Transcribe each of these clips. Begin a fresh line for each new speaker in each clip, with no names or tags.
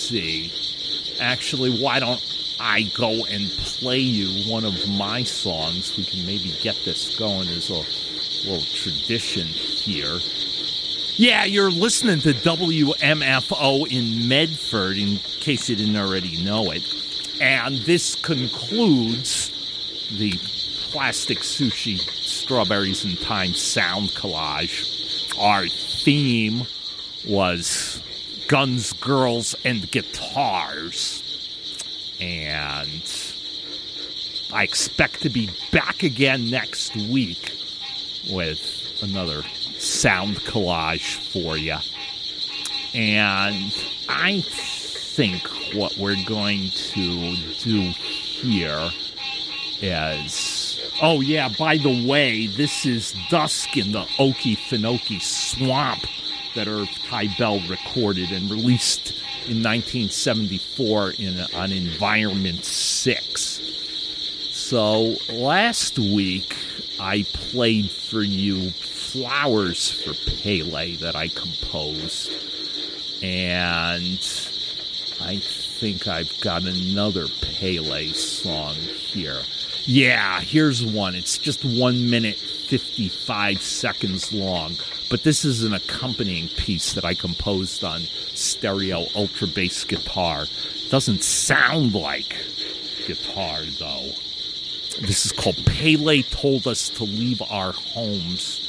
see. Actually, why don't I go and play you one of my songs? We can maybe get this going as a little tradition here. Yeah, you're listening to WMFO in Medford, in case you didn't already know it. And this concludes the Plastic Sushi Strawberries and Thyme sound collage. Our theme was Guns, Girls, and Guitars. And I expect to be back again next week with another sound collage for you. And I think what we're going to do here is... Oh, yeah, by the way, this is Dusk in the Okefenokee Swamp that Irv Tybell recorded and released in 1974 on Environment 6. So last week I played for you Flowers for Pele that I composed, and I think I've got another Pele song here. Yeah, here's one. It's just 1 minute, 55 seconds long, but this is an accompanying piece that I composed on stereo ultra bass guitar. Doesn't sound like guitar, though. This is called Pele Told Us to Leave Our Homes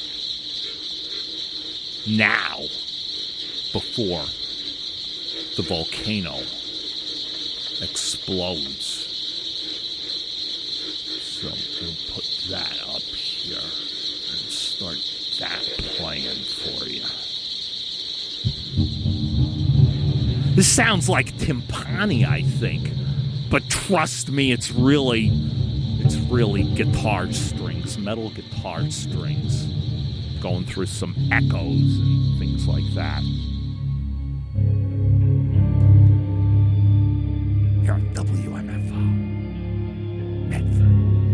Now, before the volcano explodes. So we'll put that up here and start that playing for you. This sounds like timpani, I think, but trust me, it's really guitar strings, metal guitar strings, going through some echoes and things like that. Here on WMFO, Medford.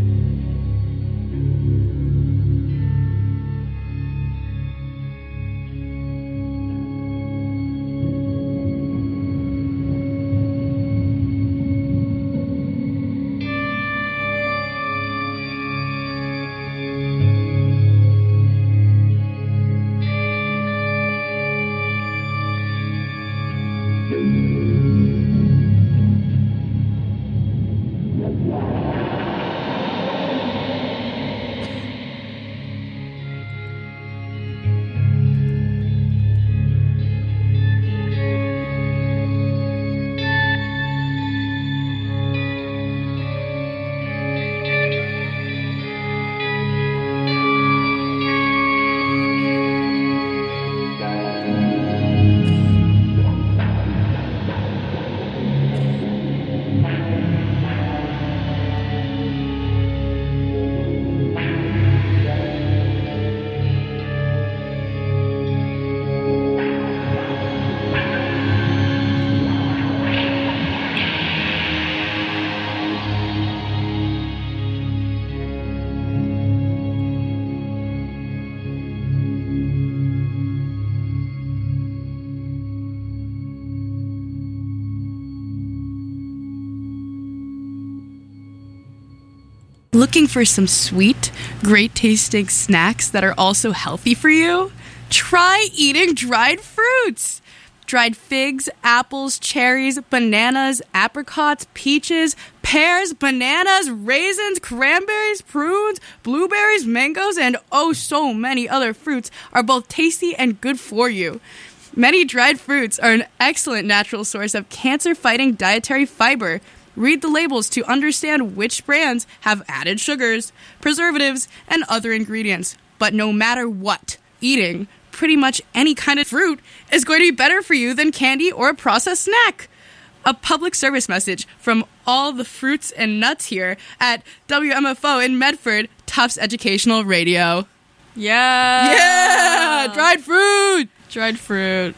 Looking for some sweet, great-tasting snacks that are also healthy for you? Try eating dried fruits! Dried figs, apples, cherries, bananas, apricots, peaches, pears, bananas, raisins, cranberries, prunes, blueberries, mangoes, and oh so many other fruits are both tasty and good for you. Many dried fruits are an excellent natural source of cancer-fighting dietary fiber. Read the labels to understand which brands have added sugars, preservatives, and other ingredients. But no matter what, eating pretty much any kind of fruit is going to be better for you than candy or a processed snack. A public service message from all the fruits and nuts here at WMFO in Medford, Tufts Educational Radio.
Yeah!
Yeah! Dried fruit!
Dried fruit.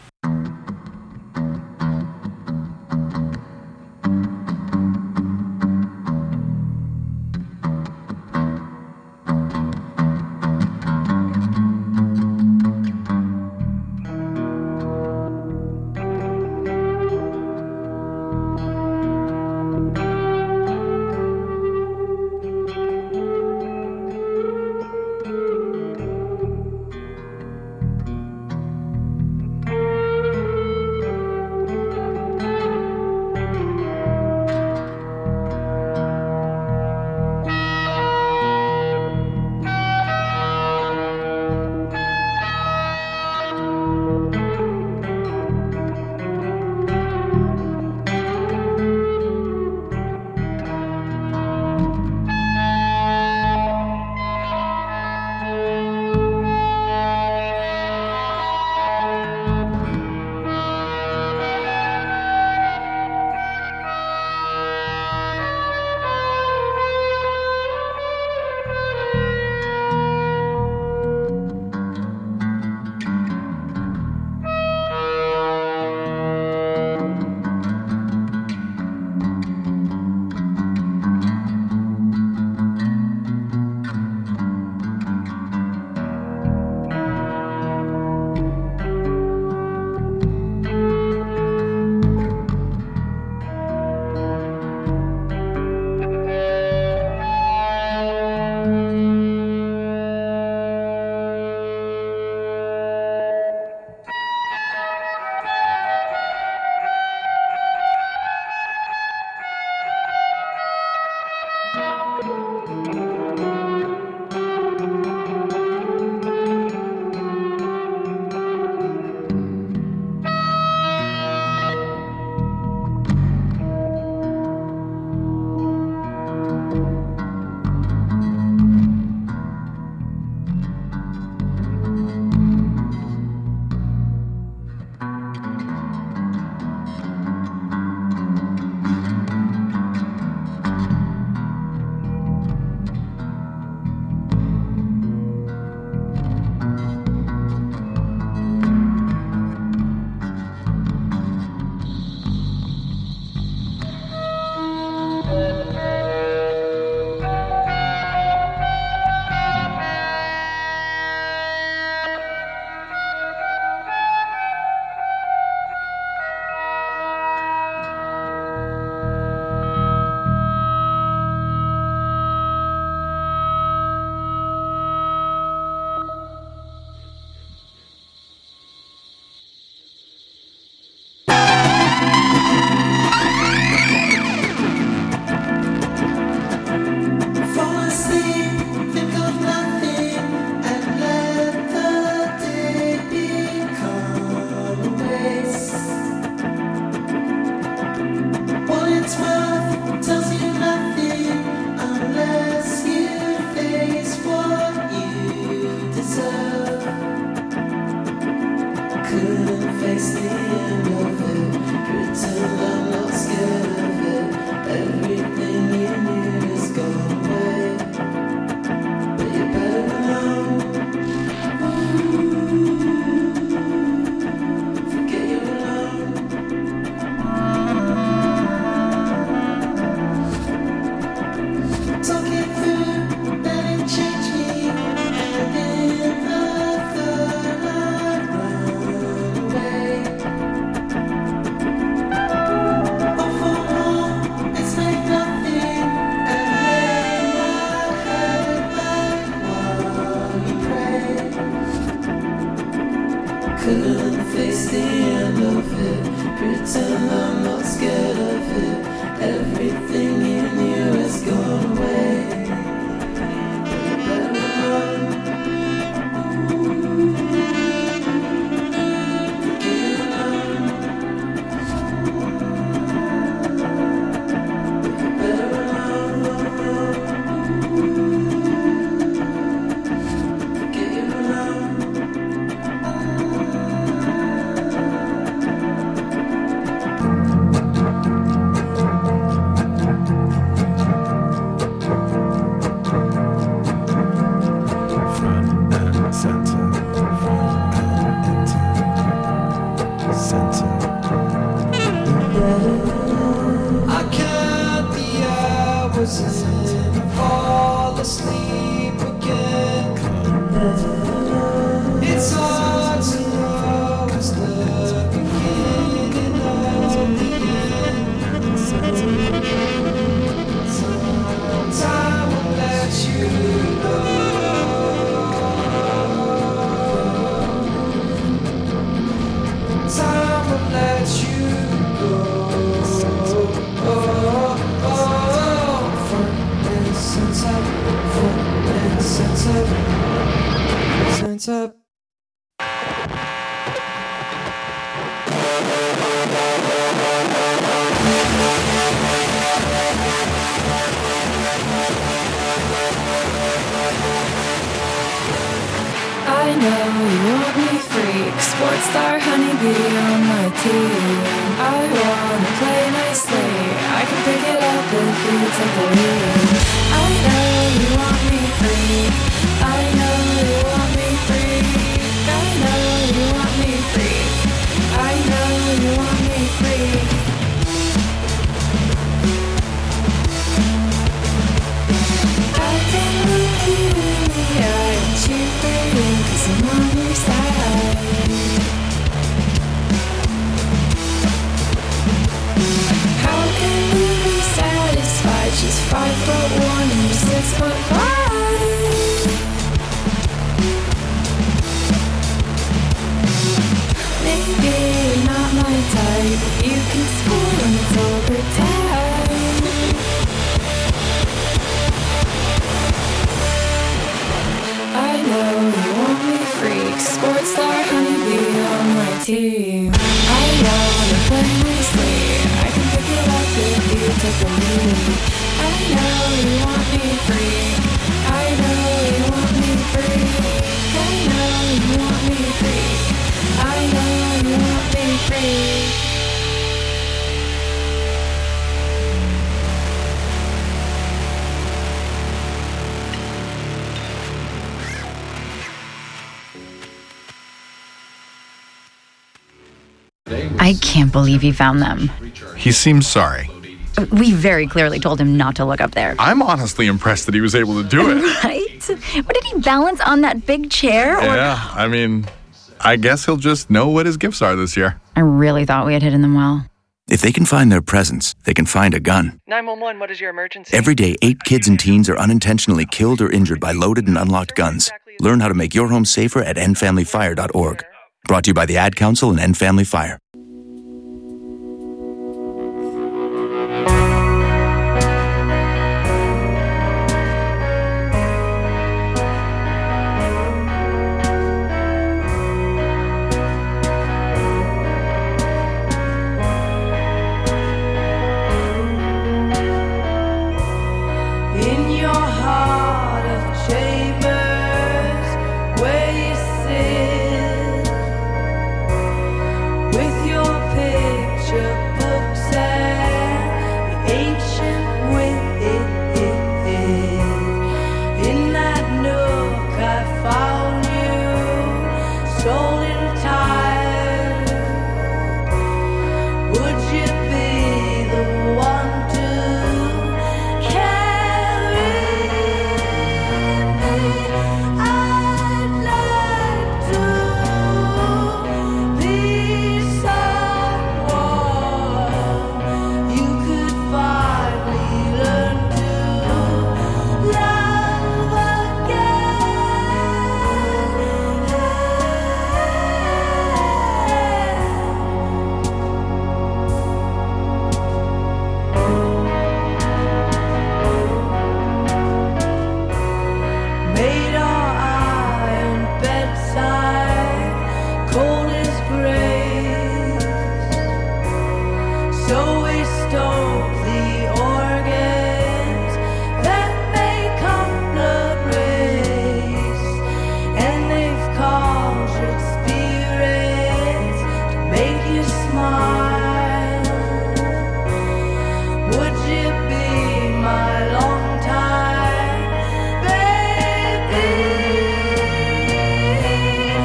I can't believe he found them.
He seems sorry.
We very clearly told him not to look up there.
I'm honestly impressed that he was able to do it.
Right? What, did he balance on that big chair?
Yeah, I mean, I guess he'll just know what his gifts are this year.
I really thought we had hidden them well.
If they can find their presents, they can find a gun.
911, what is your emergency?
Every day, 8 kids and teens are unintentionally killed or injured by loaded and unlocked guns. Learn how to make your home safer at endfamilyfire.org. Brought to you by the Ad Council and End Family Fire.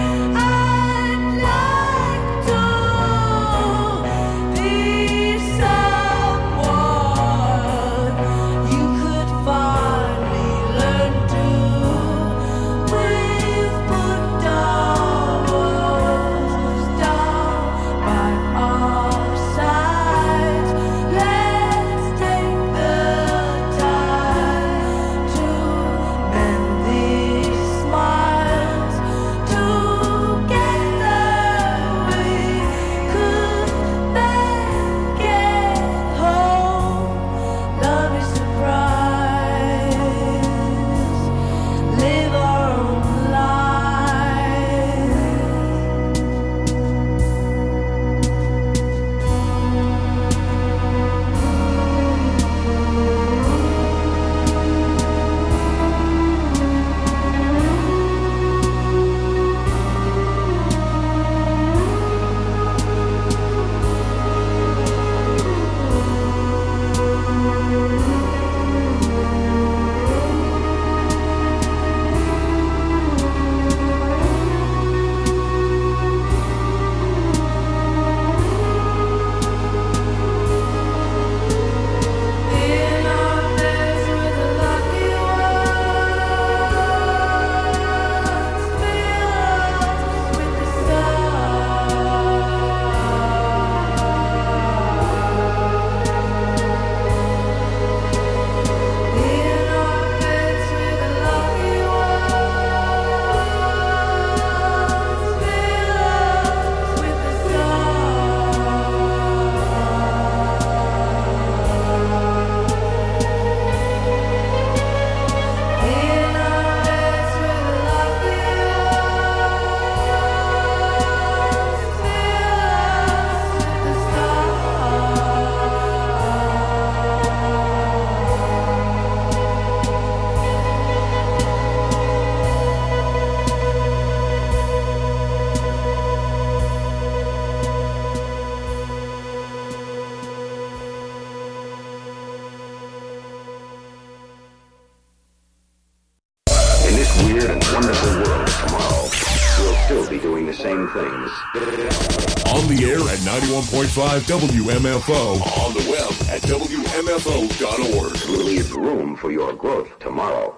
So
same things.
On the air at 91.5 WMFO. On the web at WMFO.org.
Leave room for your growth tomorrow.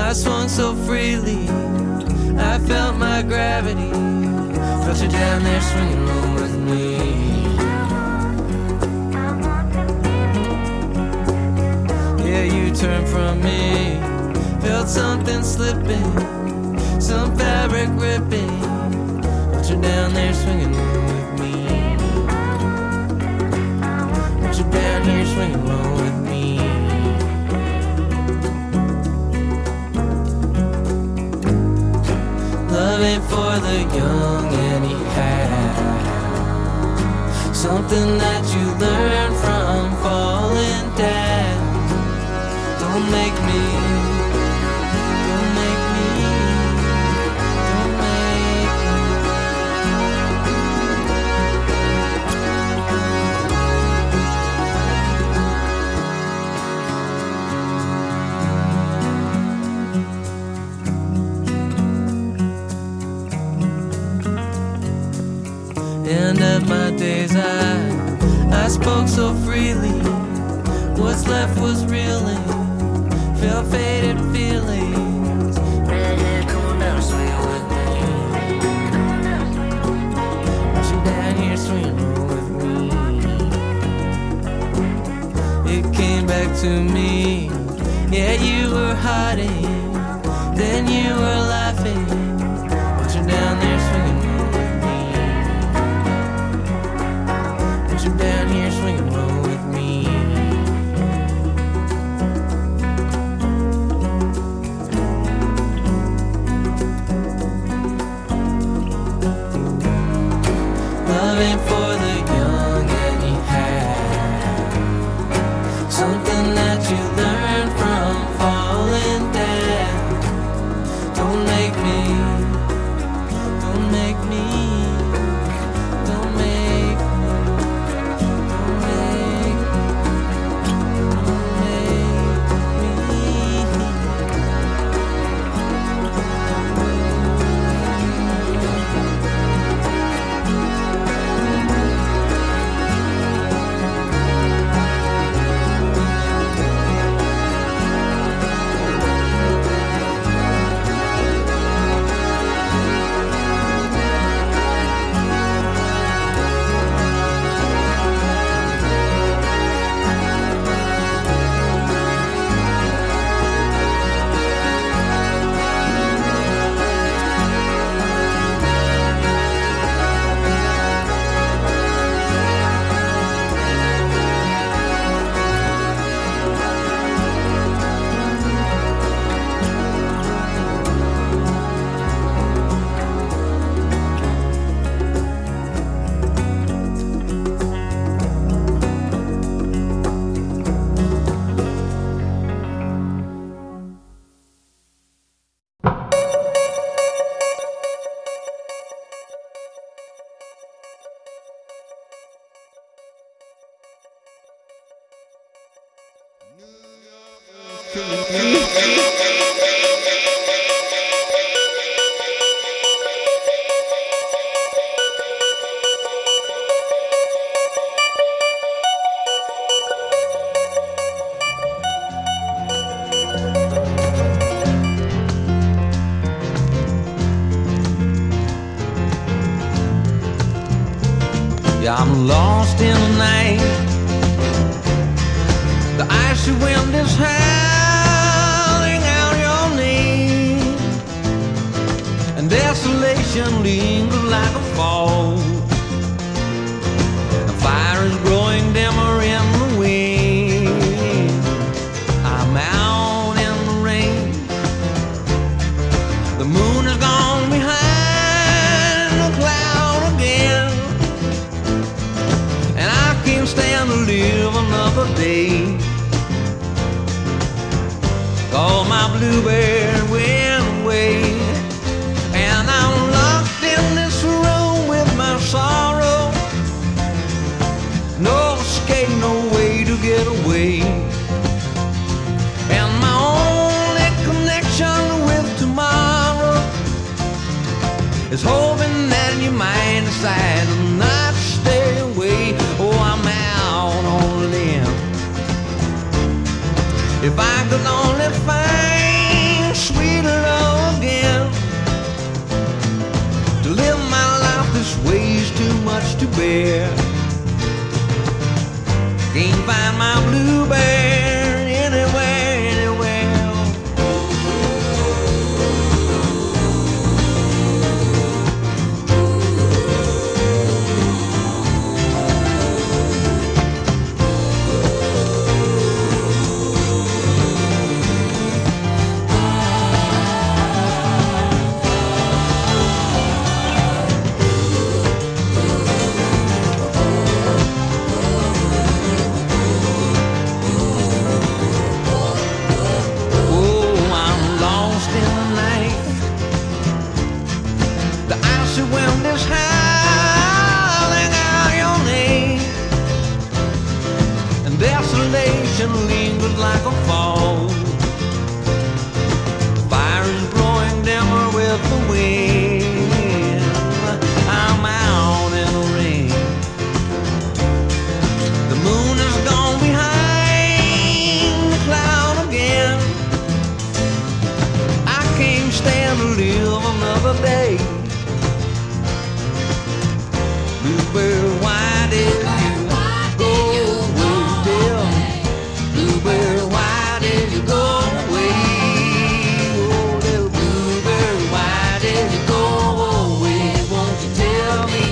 I swung so freely, I felt my gravity. Felt you down there swinging low with me. Yeah, you turned from me. Felt something slipping, some fabric ripping. Felt you down there swinging low with me. Felt you down here swinging low with me. Love ain't for the young anyhow. Something that you learn from falling down. Don't make me, don't make me, don't make me. End of my days, I spoke so freely. What's left was reeling. Felt faded feelings. Red hair, come on down, swing with me. Want you down here swinging with me. It came back to me. Yeah, you were hiding, then you were laughing. Want you down there swinging with me. Want you down here swinging with me. Ain't for the young anyhow. Something that you learn from falling down. Don't make me, don't make me, don't make me, don't make me, don't Yeah, I'm lost in the night. The icy wind is howling out your name, and desolation lingers like a fog. The fire is growing dimmer in the wind. I'm out in the rain. The moon is gone behind the cloud again, and I can't stand to live another day. All my bluebird went away, and I'm locked in this room with my sorrow. No escape, no way to get away. And my only connection with tomorrow is hoping that you might decide not to stay away. Oh, I'm out on a limb. If I could only find sweet to bear. Can't find my bluebird anywhere, anywhere. Lingers like a fog. Fire is blowing dimmer with the wind. I'm out in the rain. The moon is gone behind the cloud again. I can't stand to live another day. Bluebird, why did you go away? Bluebird, why did you go away? Oh, little bluebird, why did you go away? Won't you tell me?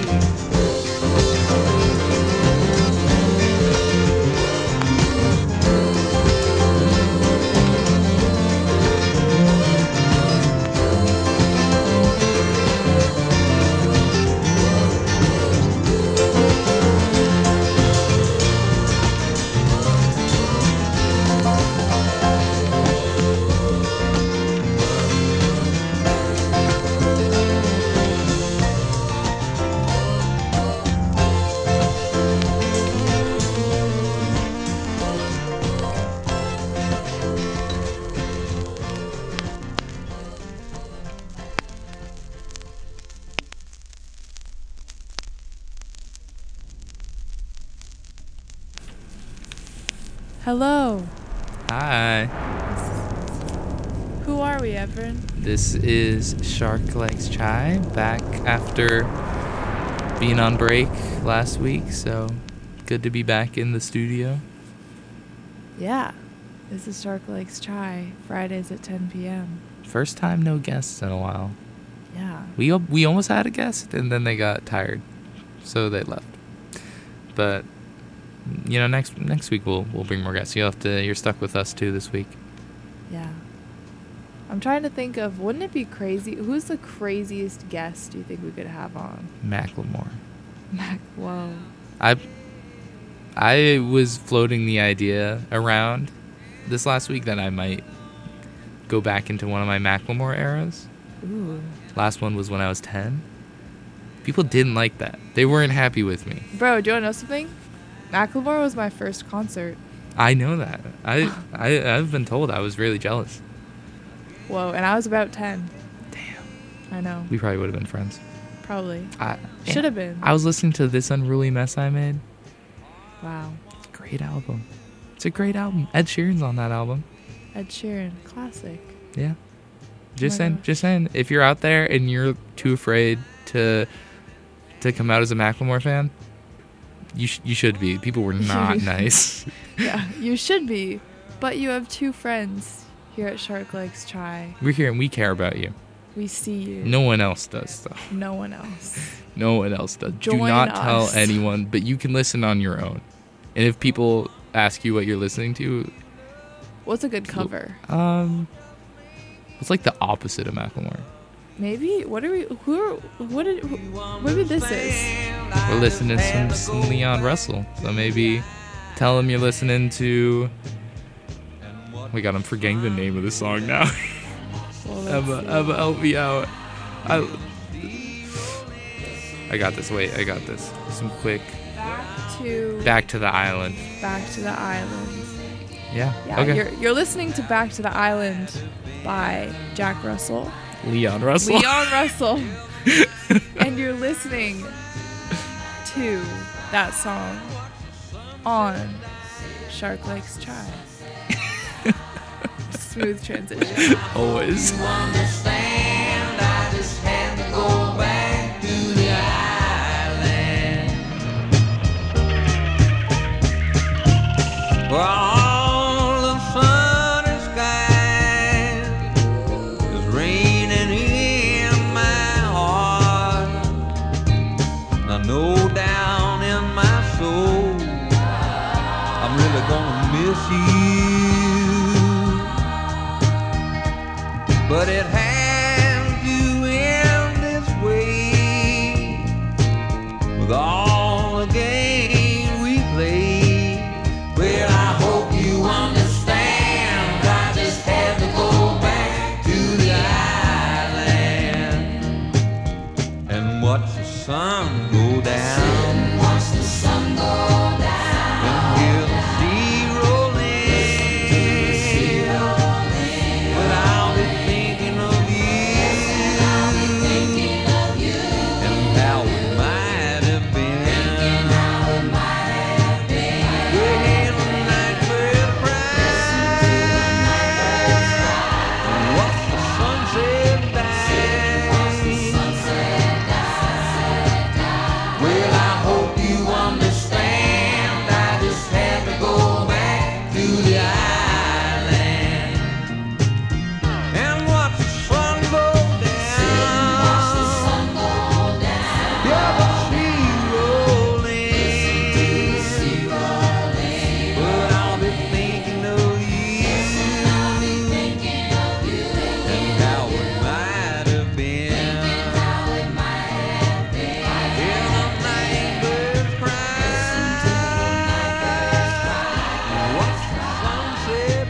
Hello.
Hi.
Who are we, Everin?
This is Shark Likes Chai, back after being on break last week, so good to be back in the studio.
Yeah. This is Shark Likes Chai, Fridays at 10 p.m.
First time no guests in a while.
Yeah.
We almost had a guest, and then they got tired, so they left. But you know, next week we'll bring more guests. You're stuck with us too this week.
Yeah. I'm trying to think of, wouldn't it be crazy? Who's the craziest guest do you think we could have on?
Macklemore.
Whoa.
I was floating the idea around this last week that I might go back into one of my Macklemore eras.
Ooh.
Last one was when I was 10. People didn't like that. They weren't happy with me.
Bro, do you want to know something? Macklemore was my first concert.
I know that. I've been told. I was really jealous.
Whoa, and I was about 10.
Damn.
I know.
We probably would have been friends.
Probably. Should have been.
I was listening to This Unruly Mess I Made.
Wow.
It's a great album. It's a great album. Ed Sheeran's on that album.
Ed Sheeran, classic.
Yeah. Just saying, if you're out there and you're too afraid to come out as a Macklemore fan, you should be. People were not nice.
Yeah, you should be. But you have two friends here at Shark Likes Chai.
We're here and we care about you.
We see you.
No one else does, though.
No one else.
No one else does.
Join
Do not
us.
tell anyone, but you can listen on your own. And if people ask you what you're listening to...
What's a good cover?
It's like the opposite of Macklemore.
Maybe? Maybe this is?
We're listening to some Leon Russell. So maybe tell him you're listening to... Oh my god, I'm forgetting the name of the song now.
Well,
Emma, help me out. I got this. Wait, I got this. Some quick... Back to the Island.
Back to the Island.
Yeah.
Okay. You're listening to Back to the Island by Jack Russell.
Leon Russell.
And you're listening to that song on Shark Likes Chai. Smooth transition.
Always.
You understand, I just had to go back to the island.
where all the sunny skies is raining in my heart. And I know down in my soul I'm really gonna miss you, but it has to end this way with all the games we play. Well, I hope you understand, I just had to go back to the island and watch the sun go down. Watch the sun go down and hear the sea rolling. But I'll be thinking of you and how it might have been. When the night bird cries and watch the sunset die. Well, I hope you understand, I just had to go back to the island and watch the sun go down. Yeah, the sea rolling. But I'll be thinking of you and how it might have been. Hear the night birds cry and watch the sunset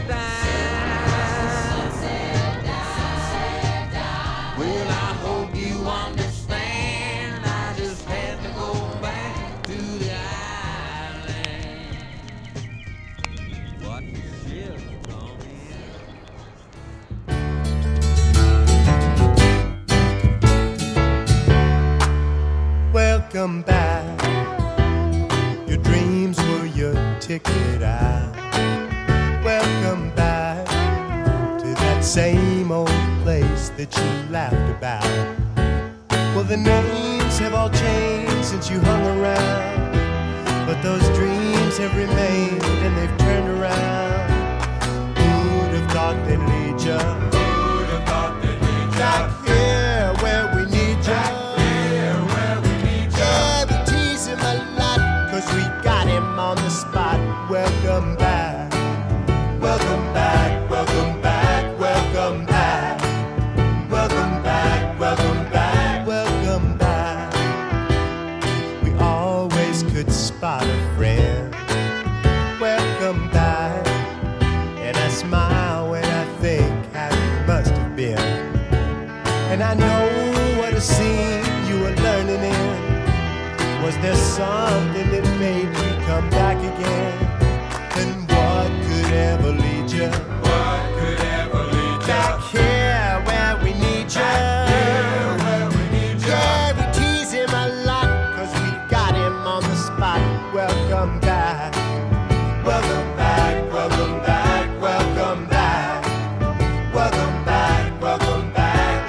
die. Well, I hope you understand, I just had to go back to the island. Watch the ships come in.
Welcome back. Your dreams were your ticket out. Welcome back to that same old place that you laughed about. Well, the names have all changed since you hung around, but those dreams have remained and they've turned around. Who'd have thought they'd lead ya? Who'd have thought they'd lead ya? Back here where we need ya. Yeah, we tease him a lot, 'cause we got him on the spot. Welcome back, welcome back, welcome back, welcome back, welcome back, welcome back, welcome back. We always could spot a friend. Welcome back, and I smile when I think how it must have been. And I know what a scene you were learning in. Was there something that made you come back again? And what could ever lead you? What could ever lead you? Back here where we need you. Yeah, we tease him a lot, 'cause we got him on the spot. Welcome back, welcome back, welcome back, welcome back, welcome back, welcome back.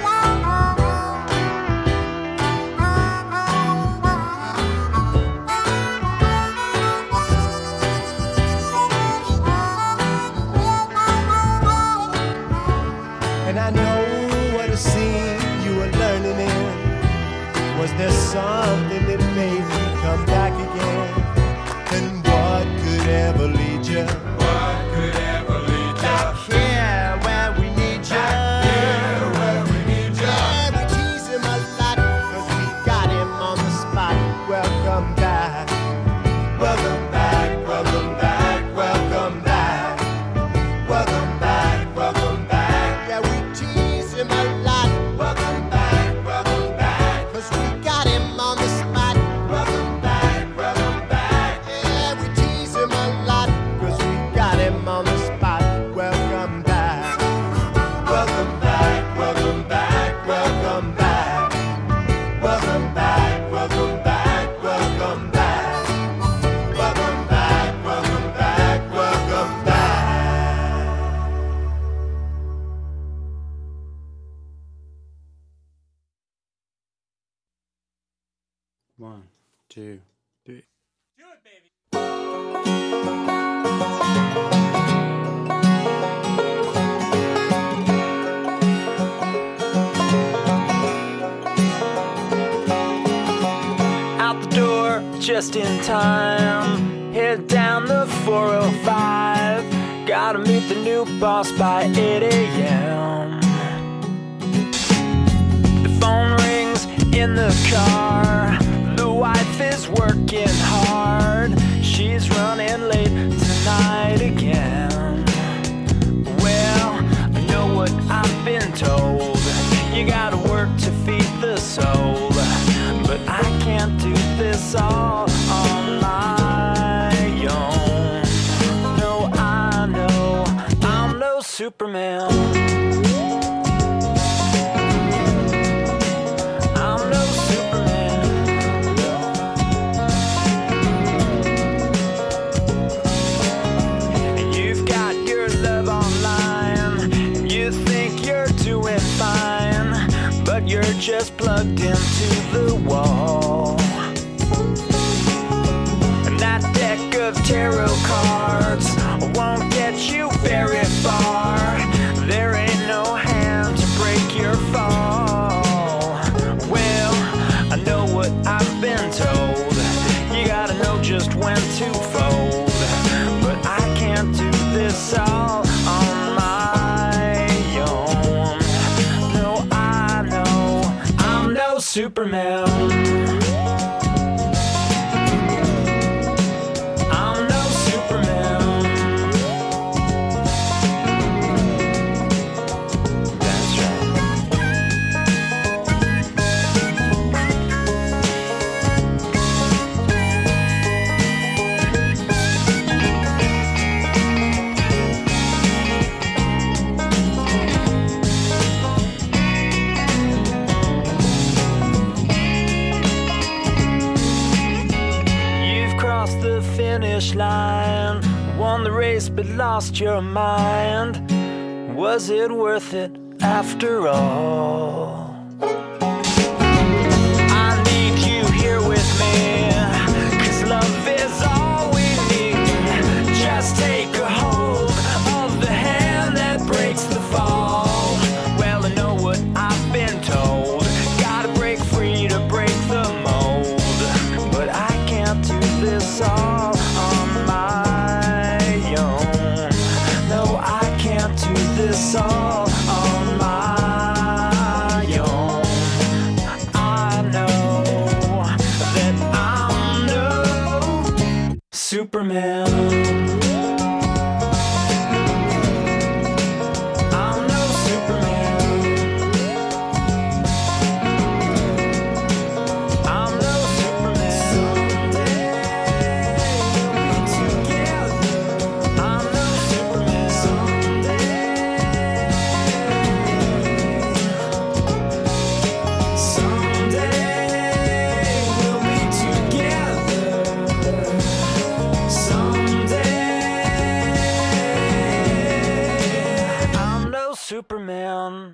And I know what a scene you were learning in. Was there something that made you come back again? And what could ever lead you? What could ever lead you? Back here where we need you. Back here where we need you. Yeah, we tease him a lot, 'cause we got him on the spot. Welcome back, welcome back, welcome back, welcome back, welcome back, welcome back. Yeah, we tease him a lot. Welcome back, 'cause we got him on the spot. Welcome back, yeah, we tease him a lot, 'cause we got him on the spot. Welcome back, welcome back, welcome back, welcome back, welcome back, welcome back, welcome back, welcome back, welcome back, welcome back.
1, 2, 3.
Do it, baby.
time. Head down the 405. Gotta meet the new boss by 8 a.m. The phone rings in the car. The wife is working hard. She's running late tonight again. Well, I know what I've been told. You gotta work to feed the soul. But I can't do this all on my own. No, I know I'm no Superman. I'm no Superman. And you've got your love online, and you think you're doing fine, but you're just plugged into the wall. And that deck of tarot cards won't get you very far. There ain't no hand to break your fall. Well, I know what I've been told. You gotta know just when to fold. But I can't do this all on my own. No, I know I'm no Superman. I'm no Superman. That's right. You've crossed the finish line, won the race but lost your mind. Was it worth it after all? I need you here with me, 'cause love is all we need. Just take a hold of the hand that breaks the fall. Well, I know what I've been told. Gotta break free to break the mold. But I can't do this all on my own. No, I can't do this all on my own. I know that I'm no Superman. I'm no Superman. I'm no Superman. Someday we'll be together. I'm no Superman. Someday we'll be together. Someday I'm no Superman.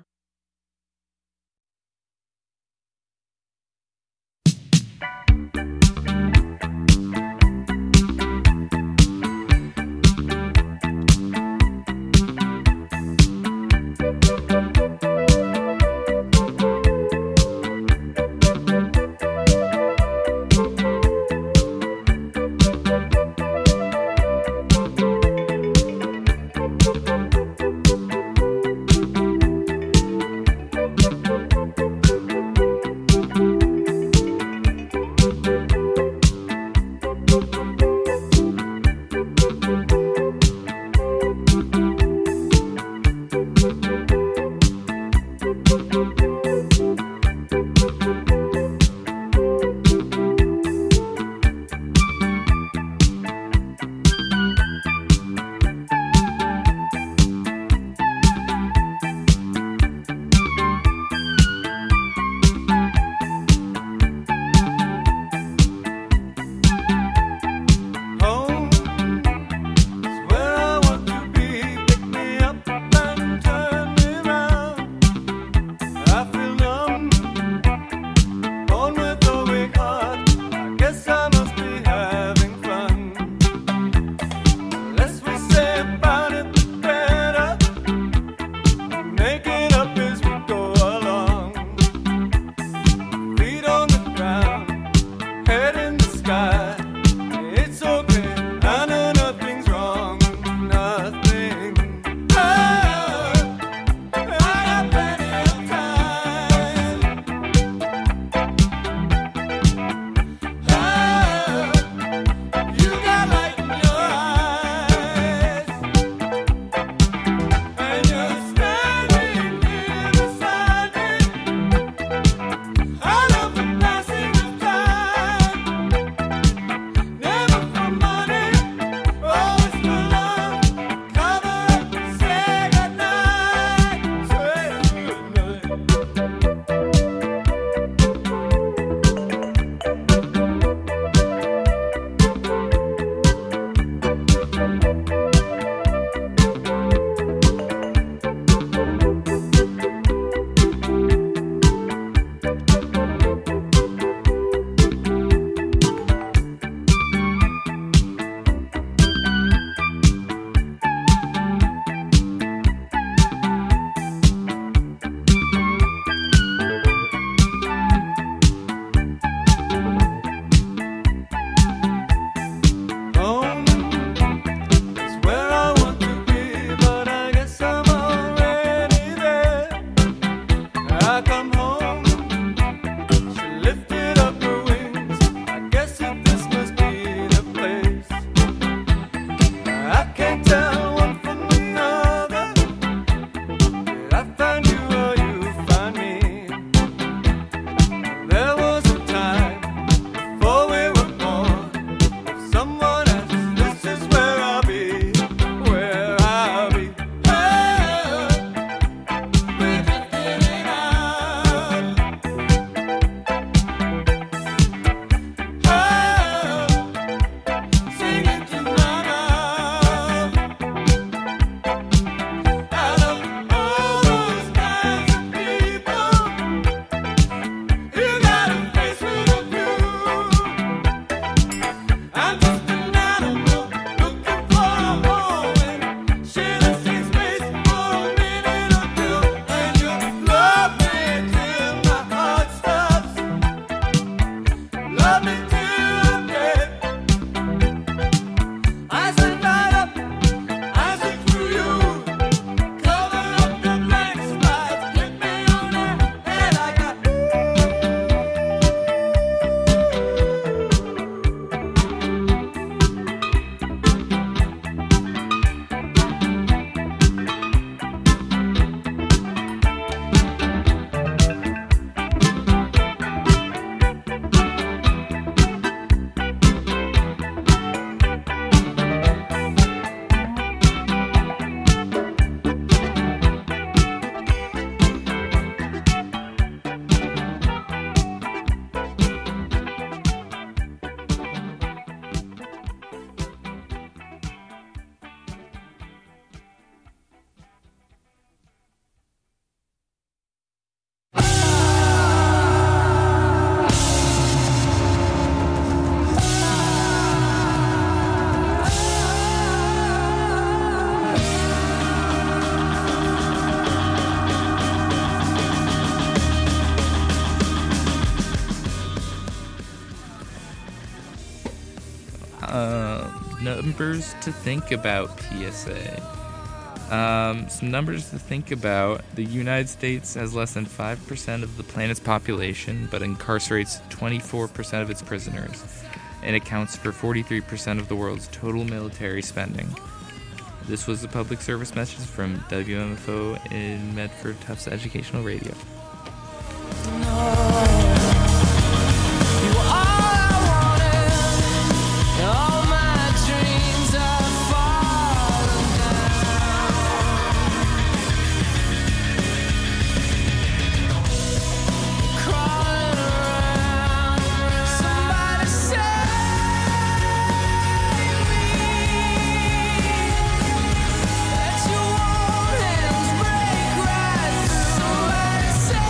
numbers to think about, PSA. Some numbers to think about. The United States has less than 5% of the planet's population, but incarcerates 24% of its prisoners, and accounts for 43% of the world's total military spending. This was a public service message from WMFO in Medford Tufts Educational Radio.
Say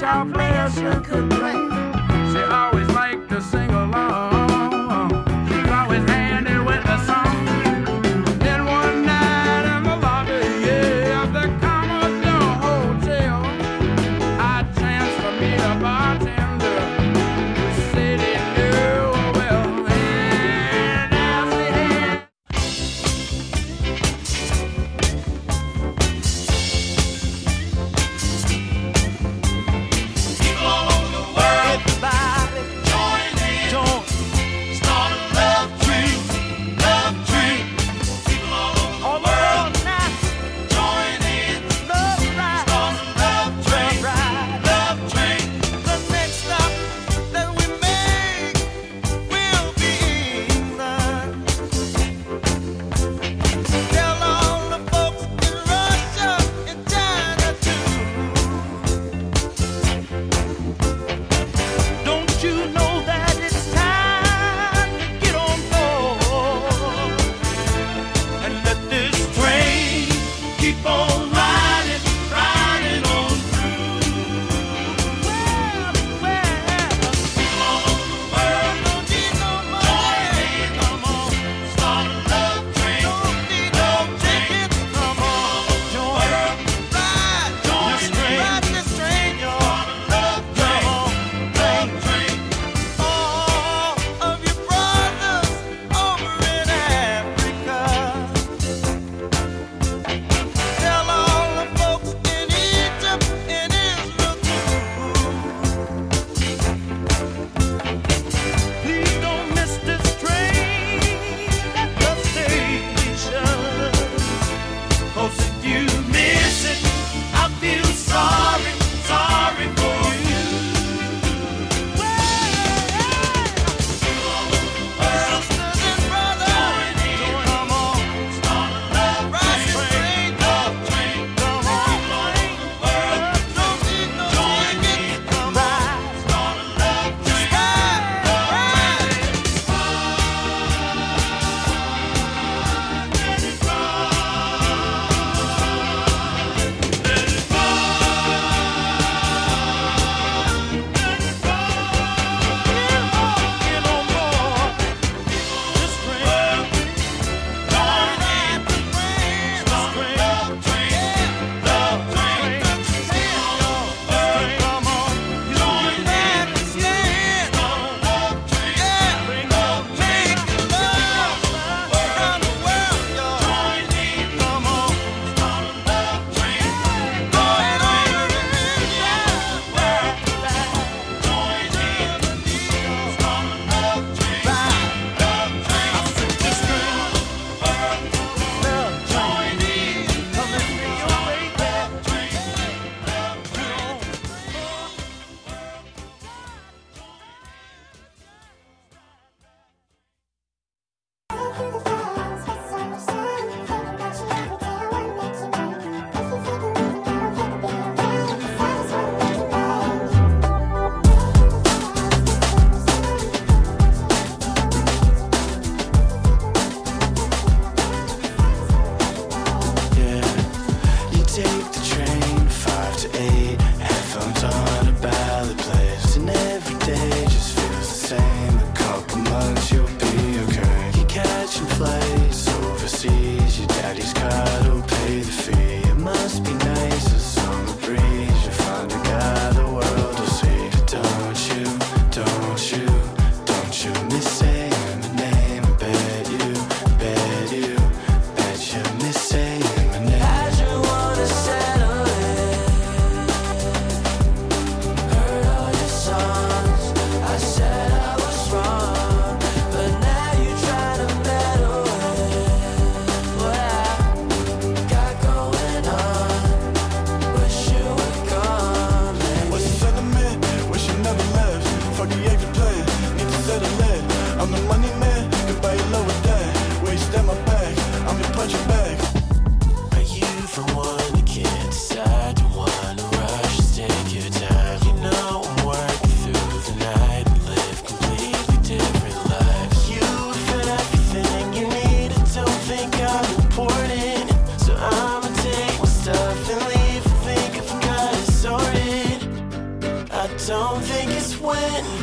guitar player sure could play. She always liked to sing along. She was always handy with the song. Then one night in the lobby, yeah, of the Commodore Hotel, I chanced to meet a bartender who said he knew well. And as we had people all over the world.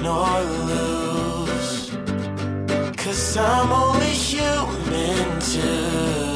or lose. 'Cause I'm only human too.